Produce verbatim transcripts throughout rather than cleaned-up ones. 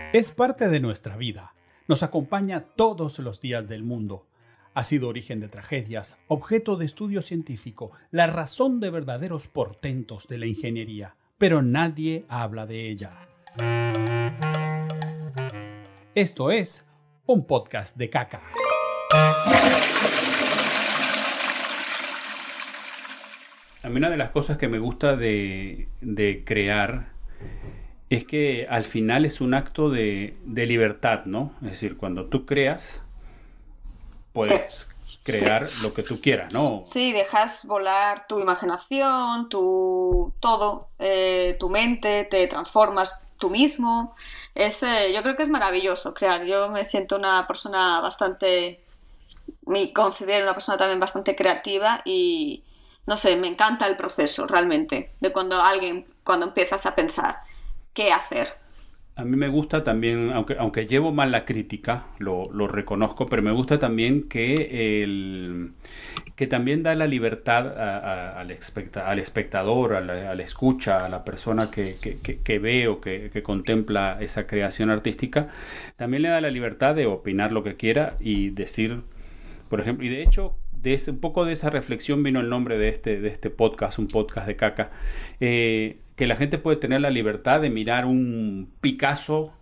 Es parte de nuestra vida. Nos acompaña todos los días del mundo. Ha sido origen de tragedias, objeto de estudio científico, la razón de verdaderos portentos de la ingeniería, pero nadie habla de ella. Esto es un podcast de caca. A mí una de las cosas que me gusta de, de crear es que al final es un acto de, de libertad, ¿no? Es decir, cuando tú creas, puedes crear lo que tú quieras, ¿no? Sí, dejas volar tu imaginación, tu todo, eh, tu mente, te transformas tú mismo. Es, eh, yo creo que es maravilloso crear. Yo me siento una persona bastante, me considero una persona también bastante creativa y no sé, me encanta el proceso realmente de cuando alguien, cuando empiezas a pensar qué hacer. A mí me gusta también, aunque, aunque llevo mal la crítica, lo, lo reconozco, pero me gusta también que, el, que también da la libertad a- a- al, especta- al espectador, a la, a la escucha, a la persona que, que, que- que ve o que, que contempla esa creación artística, también le da la libertad de opinar lo que quiera y decir, por ejemplo, y de hecho, de ese, un poco de esa reflexión vino el nombre de este, de este podcast, un podcast de caca, eh, que la gente puede tener la libertad de mirar un Picasso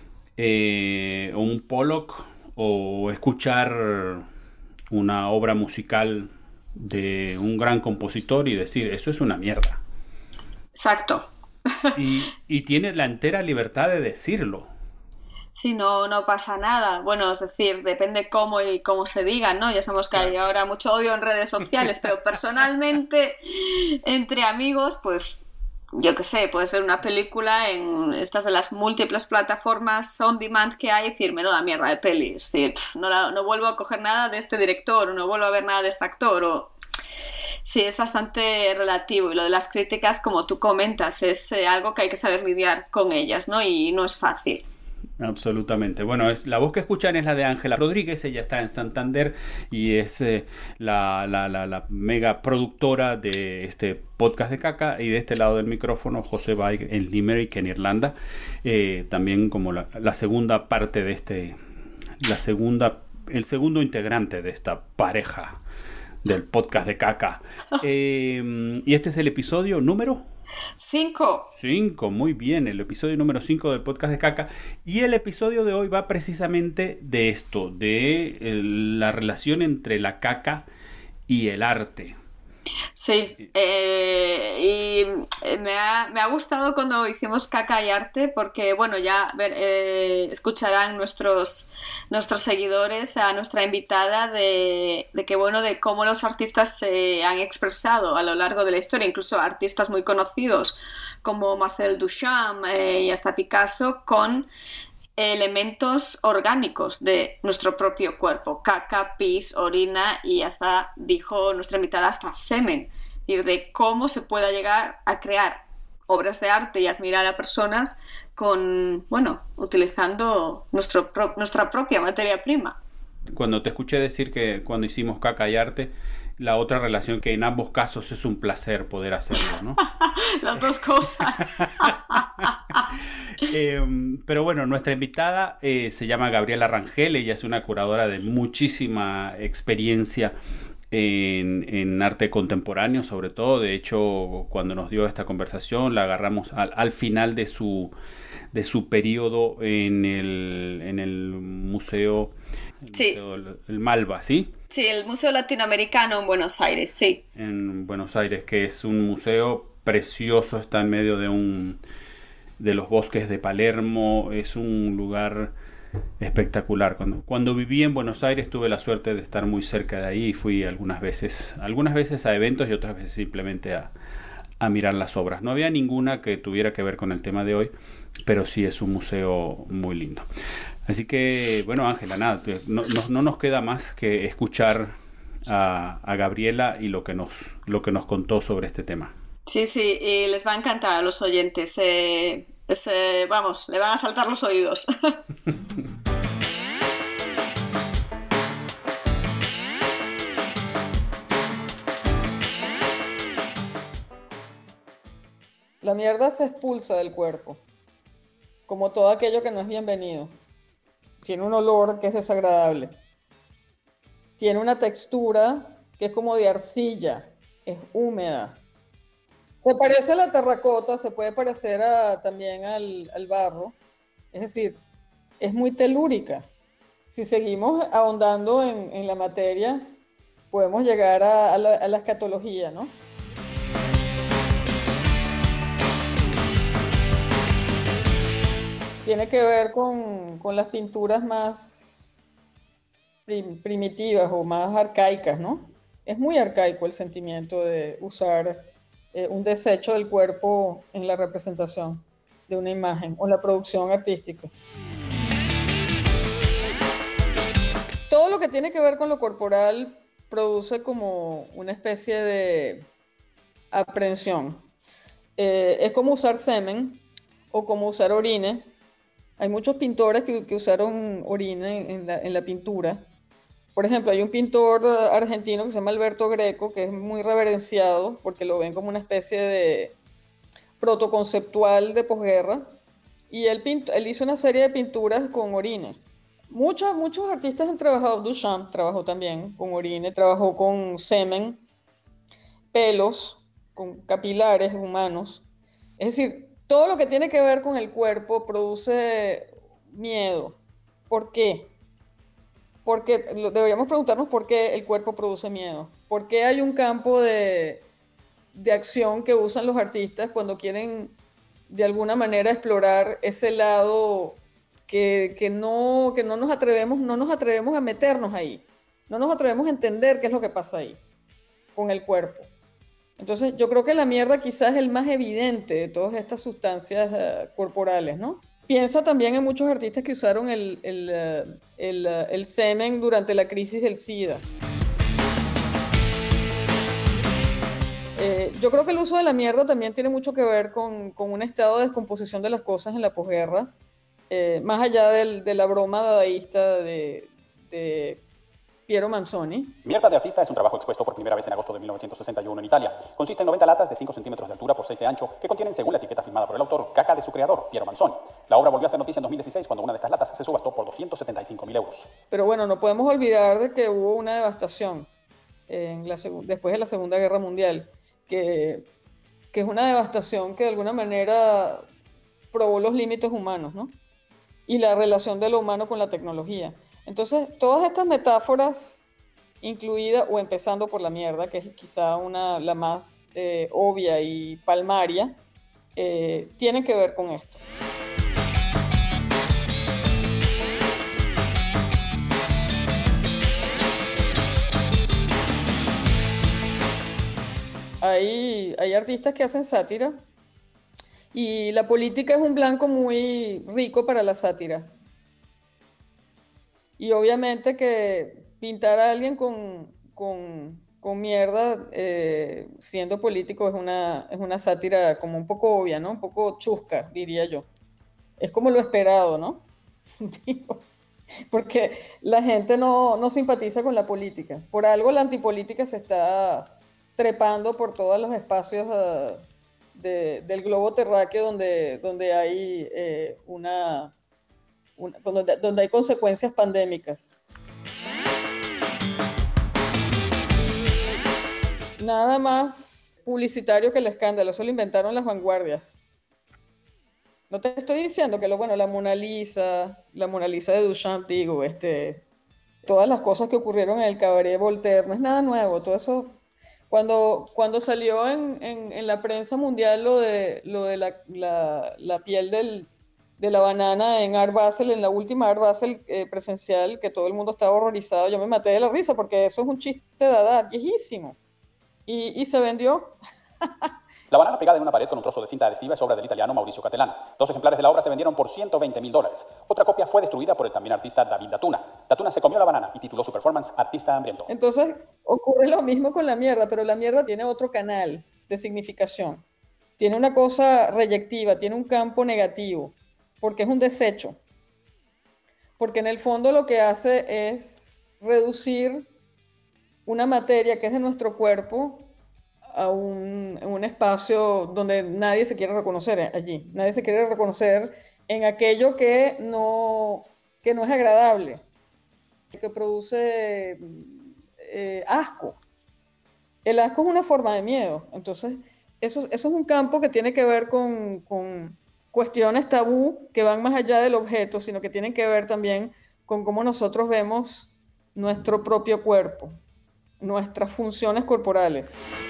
eh, o un Pollock o escuchar una obra musical de un gran compositor y decir, eso es una mierda. Exacto. Y, y tiene la entera libertad de decirlo. Sí, no, no pasa nada. Bueno, es decir, depende cómo y cómo se digan, ¿no? Ya sabemos que hay Claro. ahora mucho odio en redes sociales, pero personalmente, entre amigos, pues yo qué sé, puedes ver una película en estas de las múltiples plataformas on demand que hay y decir, menuda mierda de peli. Es decir, pf, no, la- no vuelvo a coger nada de este director, o no vuelvo a ver nada de este actor, o... Sí, es bastante relativo. Y lo de las críticas, como tú comentas, es eh, algo que hay que saber lidiar con ellas, ¿no? Y no es fácil. Absolutamente. Bueno, es, la voz que escuchan es la de Ángela Rodríguez, ella está en Santander y es eh, la, la, la, la mega productora de este podcast de caca y de este lado del micrófono José Baig en Limerick, en Irlanda, eh, también como la, la segunda parte de este, la segunda, el segundo integrante de esta pareja del podcast de caca. Eh, y este es el episodio número Cinco. cinco, muy bien, el episodio número cinco del podcast de caca. Y el episodio de hoy va precisamente de esto, de eh, la relación entre la caca y el arte. Sí, eh, y me ha, me ha gustado cuando hicimos Caca y Arte porque, bueno, ya ver, eh, escucharán nuestros, nuestros seguidores a nuestra invitada de, de que, bueno, de cómo los artistas se han expresado a lo largo de la historia, incluso artistas muy conocidos como Marcel Duchamp eh, y hasta Picasso, con elementos orgánicos de nuestro propio cuerpo, caca, pis, orina y hasta, dijo nuestra invitada, hasta semen. Es decir, de cómo se pueda llegar a crear obras de arte y admirar a personas con, bueno, utilizando nuestro pro- nuestra propia materia prima. Cuando te escuché decir que cuando hicimos caca y arte, la otra relación que en ambos casos es un placer poder hacerlo, ¿no? Las dos cosas. Eh, pero bueno, nuestra invitada eh, se llama Gabriela Rangel, ella es una curadora de muchísima experiencia en, en arte contemporáneo, sobre todo. De hecho, cuando nos dio esta conversación, la agarramos al, al final de su, de su periodo en el, en el museo, el Sí, museo el, el Malva, ¿sí? sí, el Museo Latinoamericano en Buenos Aires, sí. En Buenos Aires, que es un museo precioso, está en medio de un de los bosques de Palermo, es un lugar espectacular. Cuando, cuando viví en Buenos Aires tuve la suerte de estar muy cerca de ahí y fui algunas veces, algunas veces a eventos y otras veces simplemente a, a mirar las obras. No había ninguna que tuviera que ver con el tema de hoy, pero sí es un museo muy lindo. Así que, bueno, Ángela, nada, no, no, no nos queda más que escuchar a, a Gabriela y lo que, nos, lo que nos contó sobre este tema. Sí, sí, y les va a encantar a los oyentes. Eh, es, eh, vamos, le van a saltar los oídos. La mierda se expulsa del cuerpo. como todo aquello que no es bienvenido. Tiene un olor que es desagradable. Tiene una textura que es como de arcilla, es húmeda. Se parece a la terracota, se puede parecer a- también al, al barro, es decir, es muy telúrica. Si seguimos ahondando en, en la materia, podemos llegar a, a la, a la escatología, ¿no? Tiene que ver con, con las pinturas más prim- primitivas o más arcaicas, ¿no? Es muy arcaico el sentimiento de usar eh, un desecho del cuerpo en la representación de una imagen o la producción artística. Todo lo que tiene que ver con lo corporal produce como una especie de aprensión. Eh, es como usar semen o como usar orine. Hay muchos pintores que, que usaron orine en la, en la pintura. Por ejemplo, hay un pintor eh, argentino que se llama Alberto Greco, que es muy reverenciado porque lo ven como una especie de protoconceptual de posguerra. Y él, pint- él hizo una serie de pinturas con orine. Muchos, muchos artistas han trabajado, Duchamp trabajó también con orine, trabajó con semen, pelos, con capilares humanos. Es decir, todo lo que tiene que ver con el cuerpo produce miedo. ¿Por qué? Porque deberíamos preguntarnos por qué el cuerpo produce miedo. ¿Por qué hay un campo de, de acción que usan los artistas cuando quieren de alguna manera explorar ese lado que, que, no, que no nos atrevemos, no nos atrevemos a meternos ahí, no nos atrevemos a entender qué es lo que pasa ahí con el cuerpo? Entonces yo creo que la mierda quizás es el más evidente de todas estas sustancias uh, corporales, ¿no? Piensa también en muchos artistas que usaron el, el, uh, el, uh, el semen durante la crisis del SIDA. Eh, yo creo que el uso de la mierda también tiene mucho que ver con, con un estado de descomposición de las cosas en la posguerra, eh, más allá del, de la broma dadaísta de, de Piero Manzoni. Mierda de artista es un trabajo expuesto por primera vez en agosto de mil novecientos sesenta y uno en Italia. Consiste en noventa latas de cinco centímetros de altura por seis de ancho que contienen, según la etiqueta firmada por el autor, caca de su creador, Piero Manzoni. La obra volvió a ser noticia en dos mil dieciséis cuando una de estas latas se subastó por doscientos setenta y cinco mil euros. Pero bueno, no podemos olvidar de que hubo una devastación en la después de la Segunda Guerra Mundial, que, que es una devastación que de alguna manera probó los límites humanos, ¿no? Y la relación de lo humano con la tecnología. Entonces, todas estas metáforas, incluida o empezando por la mierda, que es quizá una, la más eh, obvia y palmaria, eh, tienen que ver con esto. Hay, hay artistas que hacen sátira y la política es un blanco muy rico para la sátira. Y obviamente que pintar a alguien con, con, con mierda eh, siendo político es una, es una sátira como un poco obvia, ¿no? Un poco chusca, diría yo. Es como lo esperado, ¿no? Digo, porque la gente no, no simpatiza con la política. Por algo la antipolítica se está trepando por todos los espacios uh, de, del globo terráqueo donde, donde hay eh, una, una donde, donde hay consecuencias pandémicas. Nada más publicitario que el escándalo, eso lo inventaron las vanguardias. No te estoy diciendo que lo bueno, la Mona Lisa, la Mona Lisa de Duchamp, digo, este, todas las cosas que ocurrieron en el cabaret Voltaire, no es nada nuevo, todo eso. Cuando, cuando salió en, en, en la prensa mundial lo de, lo de la, la, la piel del, de la banana en Art Basel, en la última Art Basel eh, presencial, que todo el mundo estaba horrorizado, yo me maté de la risa porque eso es un chiste de Dada, viejísimo. Y, y se vendió. La banana pegada en una pared con un trozo de cinta adhesiva es obra del italiano Mauricio Cattelan. Dos ejemplares de la obra se vendieron por ciento veinte mil dólares. Otra copia fue destruida por el también artista David Datuna. Datuna se comió la banana y tituló su performance Artista hambriento. Entonces ocurre lo mismo con la mierda, pero la mierda tiene otro canal de significación. Tiene una cosa reyectiva, tiene un campo negativo, porque es un desecho. Porque en el fondo lo que hace es reducir una materia que es de nuestro cuerpo a un, un espacio donde nadie se quiere reconocer allí. Nadie se quiere reconocer en aquello que no, que no es agradable, que produce eh, asco. El asco es una forma de miedo. Entonces, eso, eso es un campo que tiene que ver con, con cuestiones tabú que van más allá del objeto, sino que tienen que ver también con cómo nosotros vemos nuestro propio cuerpo, nuestras funciones corporales.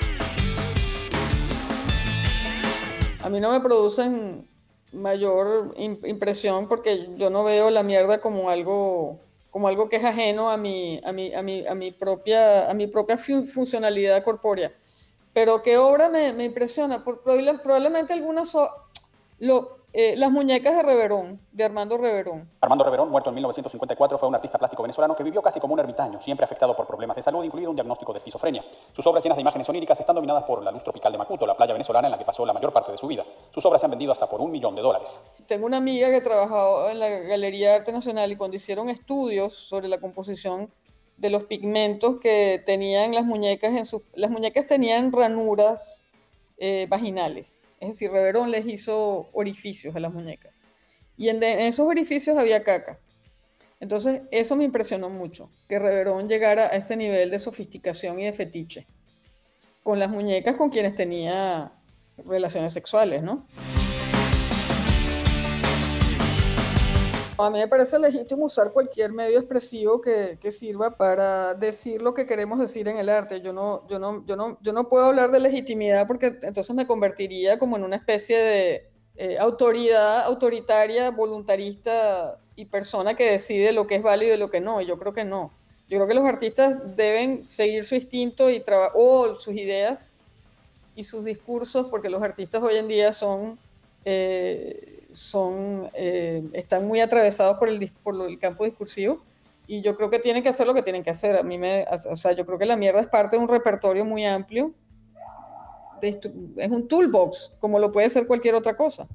A mí no me producen mayor impresión porque yo no veo la mierda como algo, como algo que es ajeno a mi, a mi, a mi, a mi, propia, a mi propia funcionalidad corpórea. Pero ¿qué obra me, me impresiona? Por, probablemente algunas... So, lo, eh, las muñecas de Reverón, de Armando Reverón. Armando Reverón, muerto en mil novecientos cincuenta y cuatro, fue un artista plástico venezolano que vivió casi como un ermitaño, siempre afectado por problemas de salud, incluido un diagnóstico de esquizofrenia. Sus obras llenas de imágenes oníricas están dominadas por la luz tropical de Macuto, la playa venezolana en la que pasó la mayor parte de su vida. Sus obras se han vendido hasta por un millón de dólares. Tengo una amiga que trabajaba en la Galería de Arte Nacional y cuando hicieron estudios sobre la composición de los pigmentos que tenían las muñecas, en sus, las muñecas tenían ranuras eh, vaginales. Es decir, Reverón les hizo orificios a las muñecas. Y en, de, en esos orificios había caca. Entonces, eso me impresionó mucho, que Reverón llegara a ese nivel de sofisticación y de fetiche con las muñecas con quienes tenía relaciones sexuales, ¿no? A mí me parece legítimo usar cualquier medio expresivo que, que sirva para decir lo que queremos decir en el arte. Yo no, yo, no, yo, no, yo no puedo hablar de legitimidad porque entonces me convertiría como en una especie de eh, autoridad autoritaria, voluntarista y persona que decide lo que es válido y lo que no. Y yo creo que no. Yo creo que los artistas deben seguir su instinto y traba- o sus ideas y sus discursos, porque los artistas hoy en día son... Eh, son, eh, están muy atravesados por el, por el campo discursivo y yo creo que tienen que hacer lo que tienen que hacer. A mí me, o sea, yo creo que la mierda es parte de un repertorio muy amplio, de, es un toolbox, como lo puede ser cualquier otra cosa.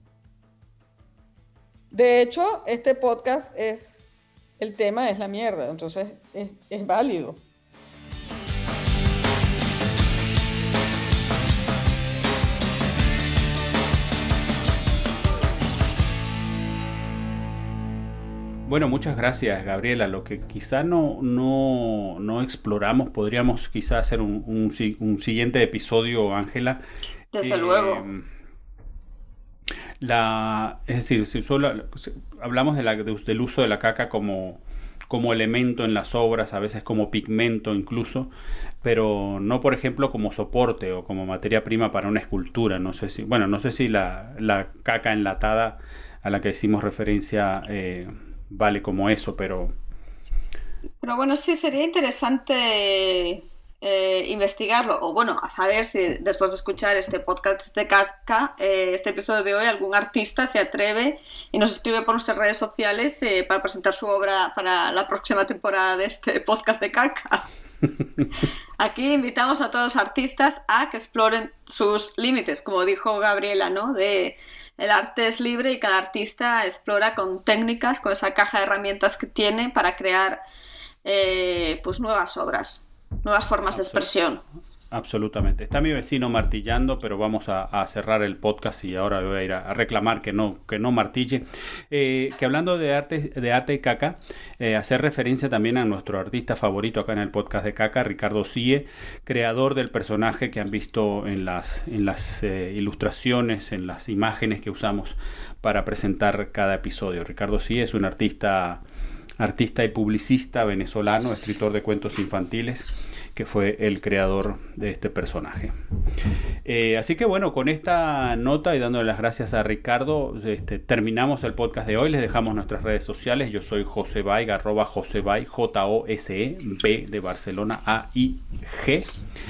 De hecho, este podcast es, el tema es la mierda, entonces es, es válido. Bueno, muchas gracias, Gabriela. Lo que quizá no, no, no exploramos, podríamos quizá hacer un, un, un siguiente episodio, Ángela. Desde eh, luego. La, es decir, si solo hablamos de la, de, del uso de la caca como, como elemento en las obras, a veces como pigmento incluso, pero no, por ejemplo, como soporte o como materia prima para una escultura. No sé si, bueno, no sé si la, la caca enlatada a la que hicimos referencia eh, vale como eso, pero... Pero bueno, sí, sería interesante eh, investigarlo, o bueno, a saber si después de escuchar este podcast de caca, eh, este episodio de hoy, algún artista se atreve y nos escribe por nuestras redes sociales eh, para presentar su obra para la próxima temporada de este podcast de caca. Aquí invitamos a todos los artistas a que exploren sus límites, como dijo Gabriela, ¿no? De... El arte es libre y cada artista explora con técnicas, con esa caja de herramientas que tiene para crear eh, pues nuevas obras, nuevas formas Absolut- de expresión. Absolutamente. Está mi vecino martillando, pero vamos a, a cerrar el podcast y ahora voy a ir a, a reclamar que no, que no martille. Eh, que hablando de arte, de arte y caca, eh, hacer referencia también a nuestro artista favorito acá en el podcast de caca, Ricardo Sie, creador del personaje que han visto en las, en las eh, ilustraciones, en las imágenes que usamos para presentar cada episodio. Ricardo Sie es un artista, artista y publicista venezolano, escritor de cuentos infantiles, que fue el creador de este personaje. Eh, así que bueno, con esta nota y dándole las gracias a Ricardo, este, terminamos el podcast de hoy. Les dejamos nuestras redes sociales. Yo soy José Baig, arroba José Baig, J O S E, B de Barcelona, A I G,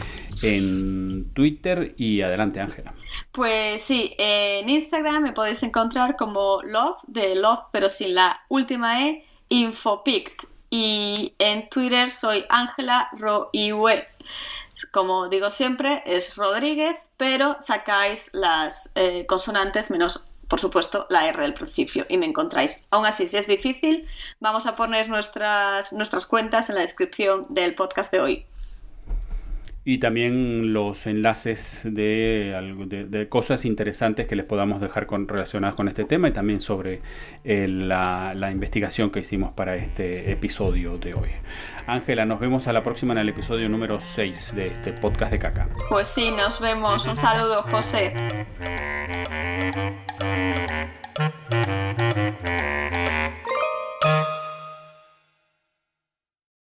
en Twitter. Y adelante, Ángela. Pues sí, en Instagram me podéis encontrar como Love, de Love, pero sin la última E, Infopict. Y en Twitter soy Ángela Roiwe. Como digo siempre, es Rodríguez, pero sacáis las eh, consonantes menos, por supuesto, la R del principio y me encontráis. Aún así, si es difícil, vamos a poner nuestras, nuestras cuentas en la descripción del podcast de hoy. y también los enlaces de, de, de cosas interesantes que les podamos dejar con, relacionadas con este tema, y también sobre el, la, la investigación que hicimos para este episodio de hoy. Ángela, nos vemos a la próxima en el episodio número seis de este podcast de Caca. Pues sí, nos vemos. Un saludo, José.